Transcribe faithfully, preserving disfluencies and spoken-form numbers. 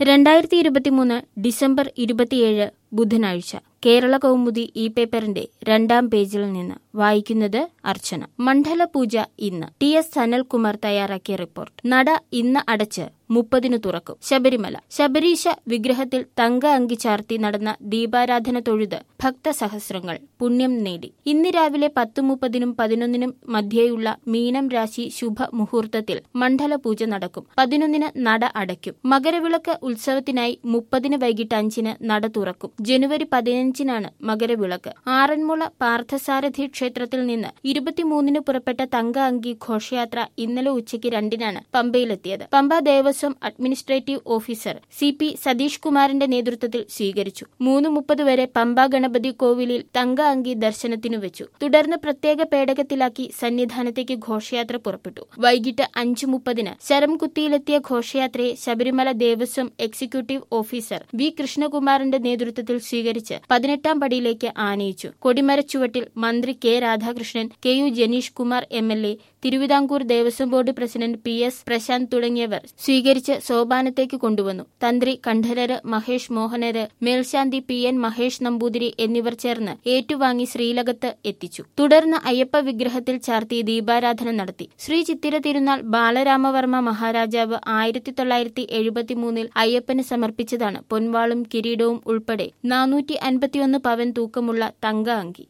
രണ്ടായിരത്തി ഇരുപത്തിമൂന്ന് ഡിസംബർ ഇരുപത്തിയേഴ് ബുധനാഴ്ച കേരള കൗമുദി ഈ പേപ്പറിന്റെ രണ്ടാം പേജിൽ നിന്ന് വായിക്കുന്നത് അർച്ചന. മണ്ഡലപൂജ ഇന്ന്. ടി എസ് സനൽകുമാർ തയ്യാറാക്കിയ റിപ്പോർട്ട്. നട ഇന്ന് അടച്ച് മുപ്പതിനു തുറക്കും. ശബരിമല. ശബരീശ വിഗ്രഹത്തിൽ തങ്ക അങ്കി ചാർത്തി നടന്ന ദീപാരാധന തൊഴുത് ഭക്തസഹസ്രങ്ങൾ പുണ്യം നേടി. ഇന്ന് രാവിലെ പത്ത് മുപ്പതിനും പതിനൊന്നിനും മധ്യേയുള്ള മീനം രാശി ശുഭ മുഹൂർത്തത്തിൽ മണ്ഡലപൂജ നടക്കും. പതിനൊന്നിന് നട അടയ്ക്കും. മകരവിളക്ക് ഉത്സവത്തിനായി മുപ്പതിന് വൈകിട്ട് അഞ്ചിന് നട തുറക്കും. ജനുവരി പതിനഞ്ചിനാണ് മകരവിളക്ക്. ആറന്മുള പാർത്ഥസാരഥി ക്ഷേത്രത്തിൽ നിന്ന് ഇരുപത്തിമൂന്നിന് പുറപ്പെട്ട തങ്ക അങ്കി ഘോഷയാത്ര ഇന്നലെ ഉച്ചയ്ക്ക് രണ്ടിനാണ് പമ്പയിലെത്തിയത്. Pamba Devaswom administrative officer C P Satheesh കുമാറിന്റെ നേതൃത്വത്തിൽ സ്വീകരിച്ചു. മൂന്ന് മുപ്പത് വരെ പമ്പ ഗണപതി കോവിലിൽ തങ്ക അങ്കി ദർശനത്തിനു വെച്ചു. തുടർന്ന് പ്രത്യേക പേടകത്തിലാക്കി സന്നിധാനത്തേക്ക് ഘോഷയാത്ര പുറപ്പെട്ടു. വൈകിട്ട് അഞ്ച് മുപ്പതിന് ശരംകുത്തിയിലെത്തിയ ഘോഷയാത്രയെ Sabarimala Devaswom executive officer V കൃഷ്ണകുമാറിന്റെ നേതൃത്വത്തിൽ സ്വീകരിച്ച് പതിനെട്ടാം പടിയിലേക്ക് ആനയിച്ചു. കൊടിമരച്ചുവട്ടിൽ മന്ത്രി K Radhakrishnan, K U Janeesh Kumar M L A, Thiruvithamkoor Devaswom board president P S Prasanth തുടങ്ങിയവർ സ്വീകരിച്ച് സോപാനത്തേക്ക് കൊണ്ടുവന്നു. തന്ത്രി കണ്ഠരര് മഹേഷ് മോഹനര്, മേൽശാന്തി പി എൻ മഹേഷ് നമ്പൂതിരി എന്നിവർ ചേർന്ന് ഏറ്റുവാങ്ങി ശ്രീലകത്ത് എത്തിച്ചു. തുടർന്ന് അയ്യപ്പ വിഗ്രഹത്തിൽ ചാർത്തി ദീപാരാധന നടത്തി. ശ്രീ ചിത്തിര തിരുനാൾ ബാലരാമവർമ്മ മഹാരാജാവ് ആയിരത്തി തൊള്ളായിരത്തി എഴുപത്തിമൂന്നിൽ അയ്യപ്പന് സമർപ്പിച്ചതാണ് പൊൻവാളും കിരീടവും ഉൾപ്പെടെ നാനൂറ്റി അൻപത്തിയൊന്ന് പവൻ തൂക്കമുള്ള തങ്ക അങ്കി.